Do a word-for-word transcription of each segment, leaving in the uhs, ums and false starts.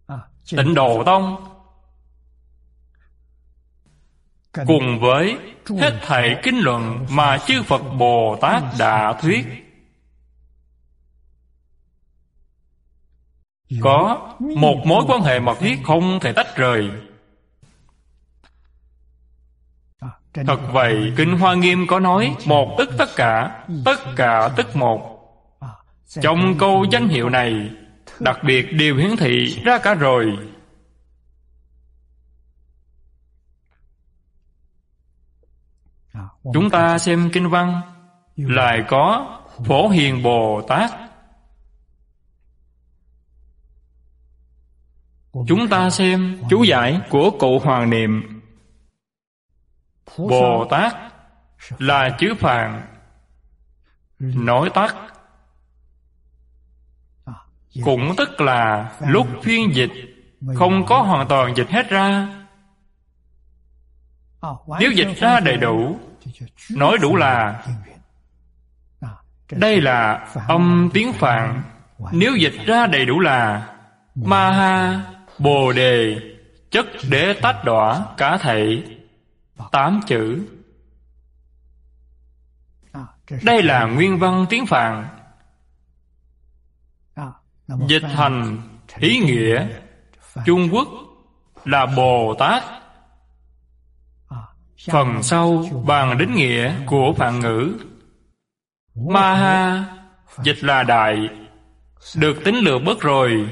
Tịnh Độ Tông cùng với hết thảy kinh luận mà chư Phật Bồ Tát đã thuyết, có một mối quan hệ mật thiết không thể tách rời. Thật vậy, Kinh Hoa Nghiêm có nói một tức tất cả, tất cả tức một. Trong câu danh hiệu này đặc biệt đều hiển thị ra cả rồi. Chúng ta xem kinh văn, lại có Phổ Hiền Bồ Tát. Chúng ta xem chú giải của Cụ Hoàng Niệm. Bồ Tát là chữ Phạn, nói tắt cũng tức là lúc phiên dịch không có hoàn toàn dịch hết ra. Nếu dịch ra đầy đủ, nói đủ là đây là âm tiếng Phạn. Nếu dịch ra đầy đủ là Ma Ha Bồ Đề chất đế tách đọa cả thảy tám chữ. Đây là nguyên văn tiếng Phạn. Dịch thành ý nghĩa Trung Quốc là Bồ Tát. Phần sau bàn đến nghĩa của Phạn ngữ. Ma Ha dịch là đại, được tính lược bớt rồi.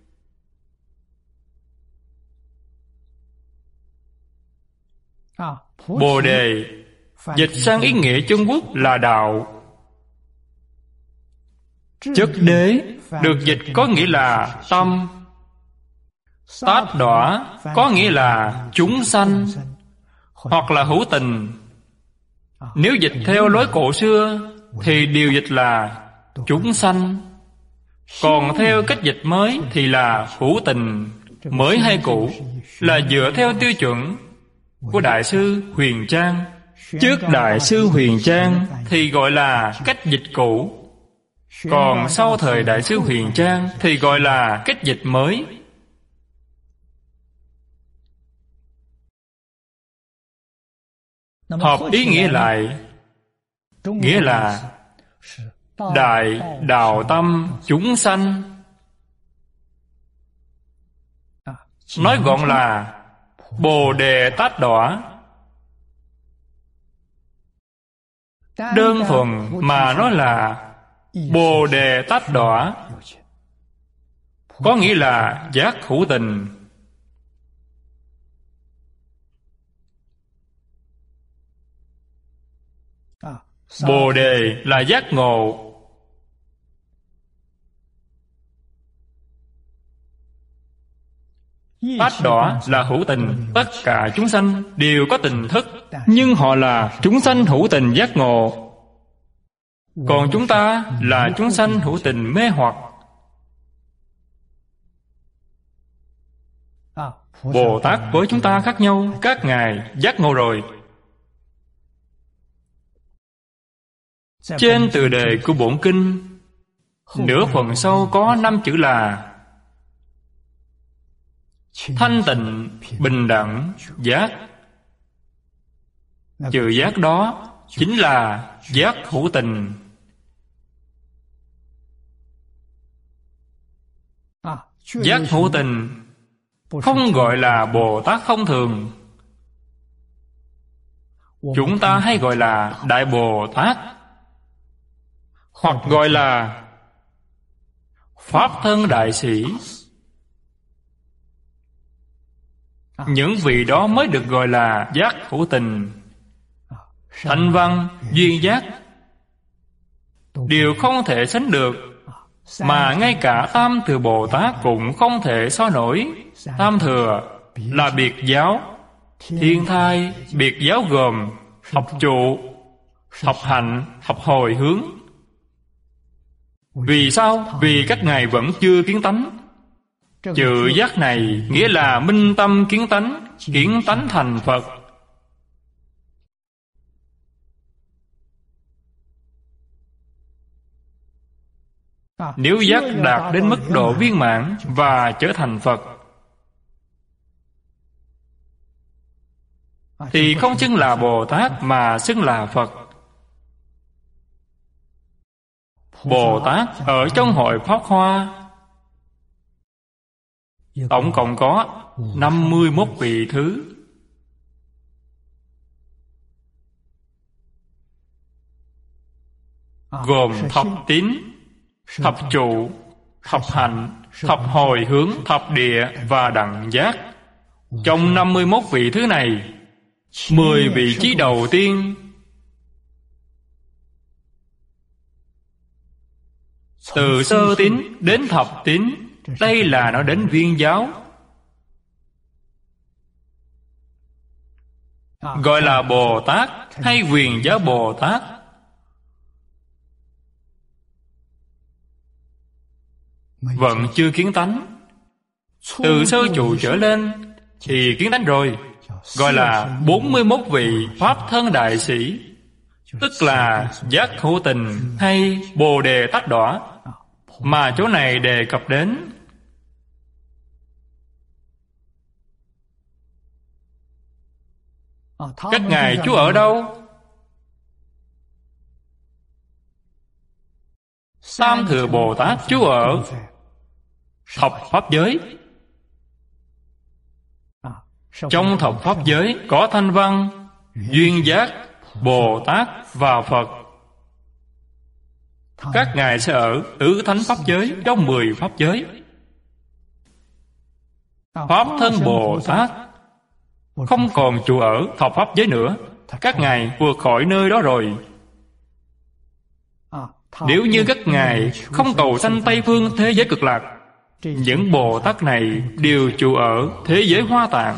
Bồ Đề dịch sang ý nghĩa Trung Quốc là đạo. Chất đế được dịch có nghĩa là tâm. Tát đọa có nghĩa là chúng sanh hoặc là hữu tình. Nếu dịch theo lối cổ xưa thì điều dịch là chúng sanh, còn theo cách dịch mới thì là hữu tình. Mới hay cũ là dựa theo tiêu chuẩn của Đại sư Huyền Trang. Trước Đại sư Huyền Trang thì gọi là cách dịch cũ, còn sau thời Đại sư Huyền Trang thì gọi là cách dịch mới. Hợp ý nghĩa lại, nghĩa là đại đạo tâm chúng sanh. Nói gọn là Bồ Đề tát đọa. Đơn thuần mà nói là Bồ Đề tát đọa, có nghĩa là giác hữu tình. Bồ Đề là giác ngộ. Tát đọa là hữu tình. Tất cả chúng sanh đều có tình thức, nhưng họ là chúng sanh hữu tình giác ngộ. Còn chúng ta là chúng sanh hữu tình mê hoặc. Bồ Tát với chúng ta khác nhau. Các ngài giác ngộ rồi. Trên tựa đề của bổn kinh, nửa phần sau có năm chữ là thanh tịnh, bình đẳng, giác. Chữ giác đó chính là giác hữu tình. Giác hữu tình không gọi là Bồ Tát thông thường. Chúng ta hay gọi là Đại Bồ Tát, hoặc gọi là Pháp thân đại sĩ. Những vị đó mới được gọi là giác hữu tình. Thanh văn, duyên giác đều không thể sánh được, mà ngay cả Tam Thừa Bồ Tát cũng không thể so nổi. Tam Thừa là biệt giáo, thiên thai biệt giáo gồm thập trụ, thập hạnh, thập hồi hướng. Vì sao? Vì các ngài vẫn chưa kiến tánh. Chữ giác này nghĩa là minh tâm kiến tánh, kiến tánh thành Phật. Nếu giác đạt đến mức độ viên mãn và trở thành Phật, thì không xưng là Bồ Tát mà xưng là Phật. Bồ Tát ở trong hội Pháp Hoa tổng cộng có năm mươi mốt vị thứ. Gồm thập tín, thập trụ, thập hạnh, thập hồi hướng, thập địa và đẳng giác. Trong năm mươi mốt vị thứ này, mười vị trí đầu tiên từ sơ tín đến thập tín, đây là nó đến viên giáo, gọi là Bồ Tát hay Quyền Giáo Bồ Tát. Vẫn chưa kiến tánh. Từ sơ trụ trở lên thì kiến tánh rồi, gọi là bốn mươi mốt vị Pháp thân đại sĩ, tức là giác hữu tình hay Bồ đề tách đọa mà chỗ này đề cập đến. Các ngài trú ở đâu? Tam Thừa Bồ Tát trú ở thập pháp giới. Trong thập pháp giới có Thanh Văn, Duyên Giác, Bồ Tát và Phật. Các ngài sẽ ở tứ thánh pháp giới trong mười pháp giới. Pháp thân Bồ Tát không còn trụ ở thập pháp giới nữa, các ngài vượt khỏi nơi đó rồi. Nếu như các ngài không cầu sanh Tây phương thế giới cực lạc, những Bồ Tát này đều trụ ở thế giới Hoa Tạng.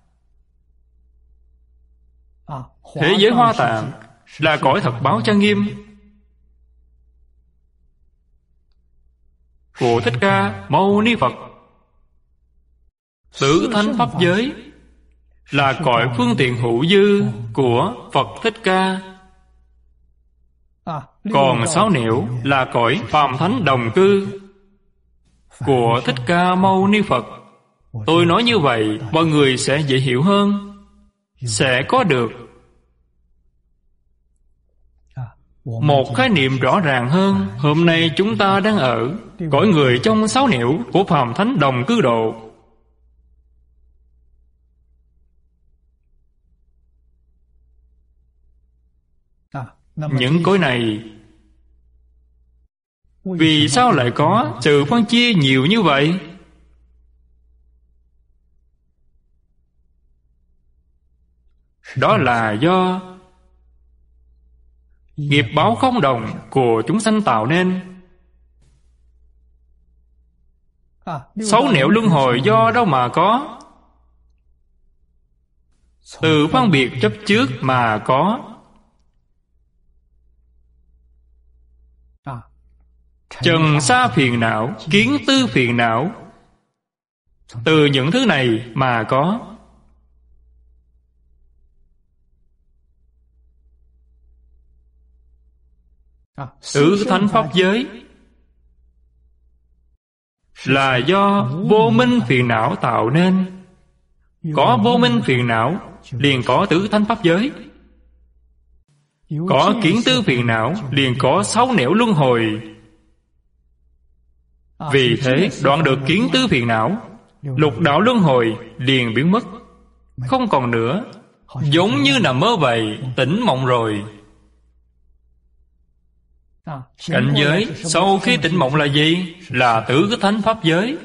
Thế giới Hoa Tạng là cõi thật báo trang nghiêm của Thích Ca Mâu Ni Phật. Tứ thánh pháp giới là cõi phương tiện hữu dư của Phật Thích Ca. Còn sáu nẻo là cõi phàm thánh đồng cư của Thích Ca Mâu Ni Phật. Tôi nói như vậy mọi người sẽ dễ hiểu hơn, sẽ có được một khái niệm rõ ràng hơn. Hôm nay chúng ta đang ở cõi người trong sáu nẻo của phàm thánh đồng cư độ. Những cõi này vì sao lại có sự phân chia nhiều như vậy? Đó là do nghiệp báo không đồng của chúng sanh tạo nên. Sáu nẻo luân hồi do đâu mà có? Từ phân biệt chấp trước mà có. Trần sa phiền não, kiến tư phiền não, từ những thứ này mà có. Tứ thánh pháp giới là do vô minh phiền não tạo nên. Có vô minh phiền não liền có tứ thánh pháp giới. Có kiến tư phiền não liền có sáu nẻo luân hồi. Vì thế đoạn được kiến tư phiền não, lục đạo luân hồi liền biến mất, không còn nữa, giống như nằm mơ vậy, tỉnh mộng rồi. Cảnh giới sau khi tỉnh mộng là gì? Là tứ thánh pháp giới,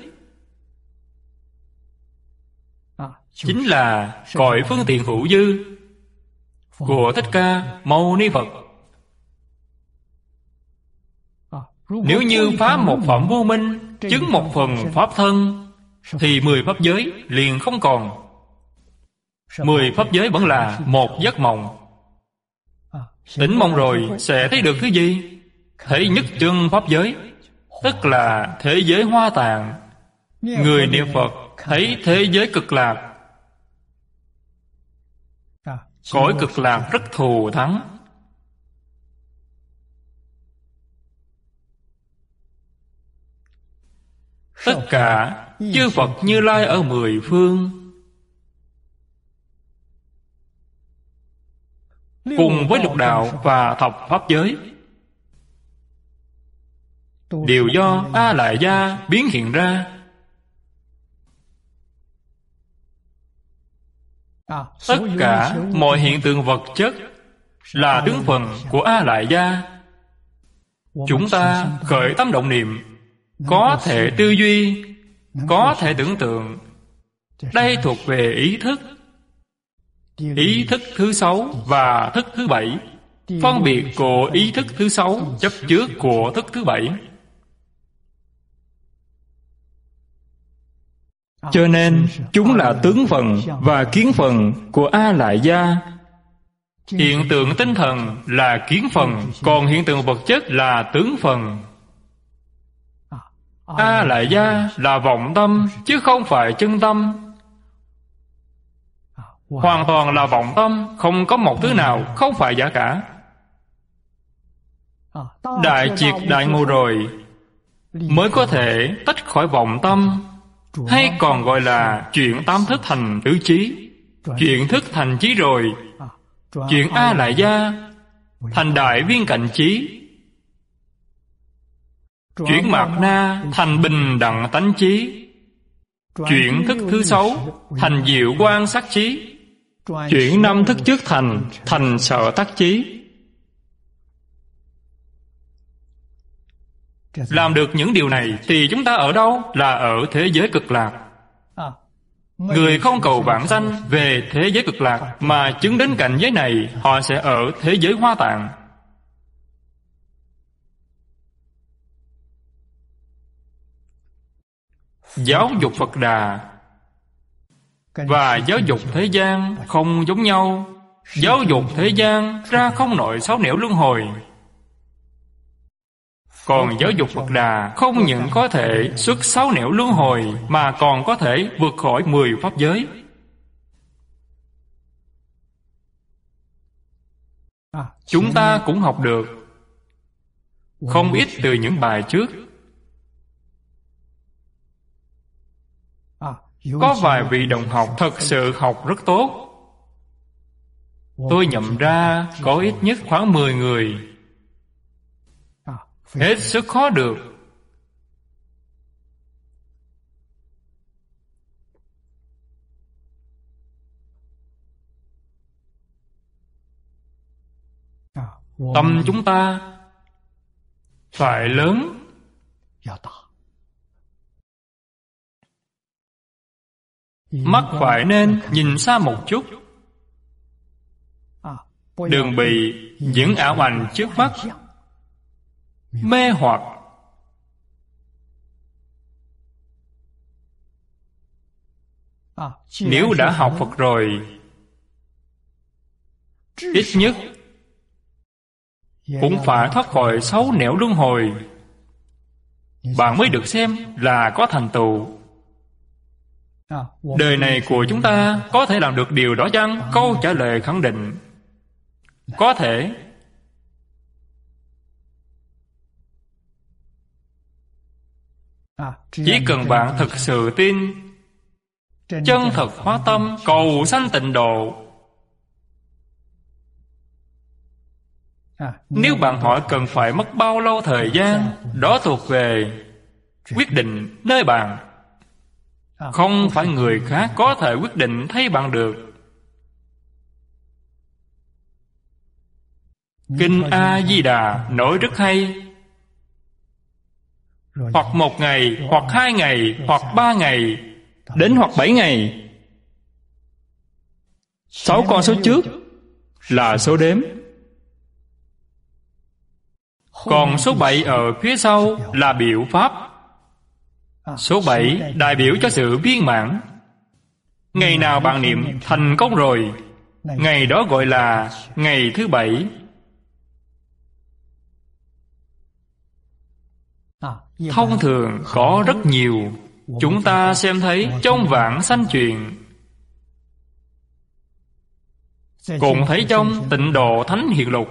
chính là cõi phương tiện hữu dư của Thích Ca Mâu Ni Phật. Nếu như phá một phẩm vô minh, chứng một phần pháp thân, thì mười pháp giới liền không còn. Mười pháp giới vẫn là một giấc mộng. Tỉnh mộng rồi sẽ thấy được thứ gì? Thấy nhất chân pháp giới, tức là thế giới Hoa Tạng. Người niệm Phật thấy thế giới cực lạc. Cõi cực lạc rất thù thắng. Tất cả chư Phật Như Lai ở mười phương cùng với lục đạo và thập pháp giới, đều do A Lại Gia biến hiện ra. Tất cả mọi hiện tượng vật chất là tướng phần của A Lại Gia. Chúng ta khởi tâm động niệm, có thể tư duy, có thể tưởng tượng, đây thuộc về ý thức. Ý thức thứ sáu và thức thứ bảy, phân biệt của ý thức thứ sáu chấp trước của thức thứ bảy. Cho nên chúng là tướng phần và kiến phần của A Lại Gia. Hiện tượng tinh thần là kiến phần, còn hiện tượng vật chất là tướng phần. A Lại Gia là vọng tâm, chứ không phải chân tâm. Hoàn toàn là vọng tâm, không có một thứ nào không phải giả cả. Đại triệt đại ngộ rồi mới có thể tách khỏi vọng tâm, hay còn gọi là chuyển tam thức thành tứ trí. Chuyển thức thành trí rồi, chuyển A Lại Gia thành đại viên cạnh trí, chuyển mạt na thành bình đẳng tánh trí, chuyển thức thứ sáu thành diệu quan sát trí, chuyển năm thức trước thành thành sở tác trí. Làm được những điều này thì chúng ta ở đâu? Là ở thế giới cực lạc. Người không cầu vãng sanh về thế giới cực lạc mà chứng đến cảnh giới này, họ sẽ ở thế giới Hoa Tạng. Giáo dục Phật Đà và giáo dục thế gian không giống nhau. Giáo dục thế gian ra không nổi sáu nẻo luân hồi, còn giáo dục Phật Đà không những có thể xuất sáu nẻo luân hồi, mà còn có thể vượt khỏi mười pháp giới. Chúng ta cũng học được không ít từ những bài trước. Có vài vị đồng học thật sự học rất tốt. Tôi nhận ra có ít nhất khoảng mười người hết sức khó được. Tâm chúng ta phải lớn, mắt phải nên nhìn xa một chút, đừng bị những ảo ảnh trước mắt mê hoặc. Nếu đã học Phật rồi, ít nhất cũng phải thoát khỏi sáu nẻo luân hồi, bạn mới được xem là có thành tựu. Đời này của chúng ta có thể làm được điều đó chăng? Câu trả lời khẳng định có thể. Chỉ cần bạn thực sự tin, chân thật hóa tâm, cầu sanh tịnh độ. Nếu bạn hỏi cần phải mất bao lâu thời gian, đó thuộc về quyết định nơi bạn. Không phải người khác có thể quyết định thay bạn được. Kinh A-di-đà nói rất hay. Hoặc một ngày, hoặc hai ngày, hoặc ba ngày, đến hoặc bảy ngày. Sáu con số trước là số đếm, còn số bảy ở phía sau là biểu pháp. Số bảy đại biểu cho sự viên mãn. Ngày nào bạn niệm thành công rồi, ngày đó gọi là ngày thứ bảy. Thông thường có rất nhiều. Chúng ta xem thấy trong Vãng Sanh Truyền, cũng thấy trong Tịnh Độ Thánh Hiện Lục,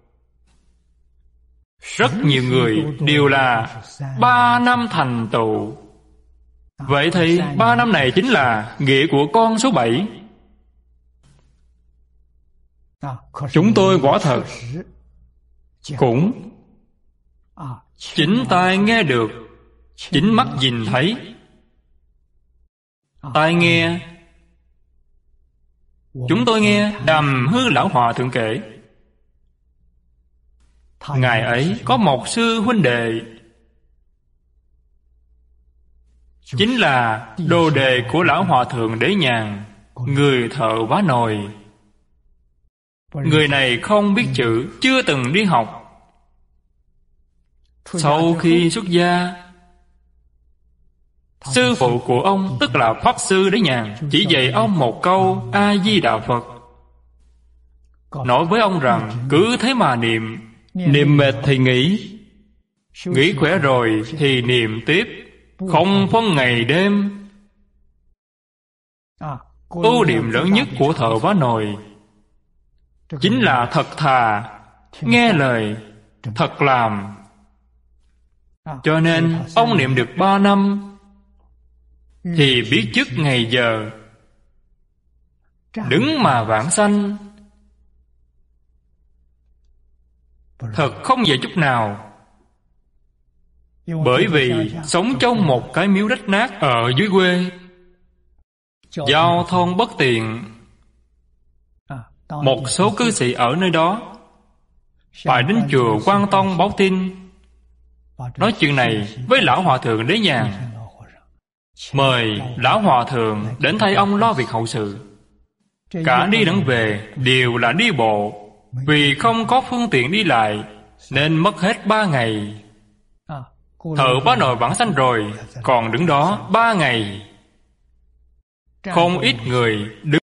rất nhiều người đều là ba năm thành tựu. Vậy thì ba năm này chính là nghĩa của con số bảy. Chúng tôi quả thật cũng chính tai nghe được, chính mắt nhìn thấy. Tai nghe, chúng tôi nghe Đàm Hư Lão Hòa Thượng kể, ngài ấy có một sư huynh đệ, chính là đồ đệ của Lão Hòa Thượng Đế Nhàn, người thợ vá nồi. Người này không biết chữ, chưa từng đi học. Sau khi xuất gia, sư phụ của ông, tức là Pháp Sư Đế Nhàn, chỉ dạy ông một câu A-di-đà Phật, nói với ông rằng cứ thế mà niệm, niệm mệt thì nghỉ, nghỉ khỏe rồi thì niệm tiếp, không phân ngày đêm. Ưu điểm lớn nhất của thợ vá nồi chính là thật thà, nghe lời, thật làm. Cho nên ông niệm được ba năm thì biết trước ngày giờ, đứng mà vãng sanh. Thật không dễ chút nào. Bởi vì sống trong một cái miếu rách nát ở dưới quê, giao thông bất tiện, một số cư sĩ ở nơi đó phải đến chùa Quan Tông báo tin, nói chuyện này với Lão Hòa Thượng Đế Nhàn, mời Lão Hòa Thượng đến thay ông lo việc hậu sự. Cả đi lẫn về đều là đi bộ, vì không có phương tiện đi lại nên mất hết ba ngày. Thợ vá nồi vãng sanh rồi, còn đứng đó ba ngày. Không ít người đứng